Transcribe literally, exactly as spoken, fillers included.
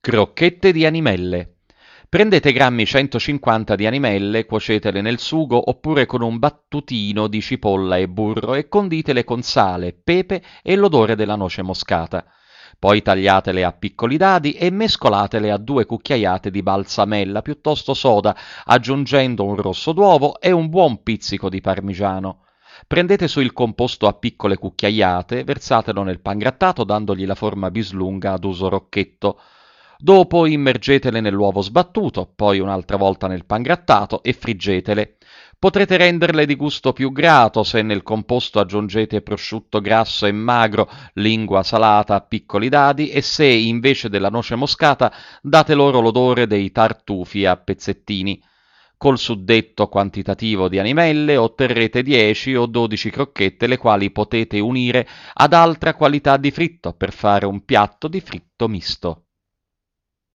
Crocchette di animelle. Prendete grammi centocinquanta di animelle, cuocetele nel sugo oppure con un battutino di cipolla e burro e conditele con sale, pepe e l'odore della noce moscata. Poi tagliatele a piccoli dadi e mescolatele a due cucchiaiate di balsamella piuttosto soda, aggiungendo un rosso d'uovo e un buon pizzico di parmigiano. Prendete su il composto a piccole cucchiaiate, versatelo nel pangrattato dandogli la forma bislunga ad uso rocchetto. Dopo immergetele nell'uovo sbattuto, poi un'altra volta nel pangrattato e friggetele. Potrete renderle di gusto più grato se nel composto aggiungete prosciutto grasso e magro, lingua salata a piccoli dadi e se invece della noce moscata date loro l'odore dei tartufi a pezzettini. Col suddetto quantitativo di animelle otterrete dieci o dodici crocchette, le quali potete unire ad altra qualità di fritto per fare un piatto di fritto misto.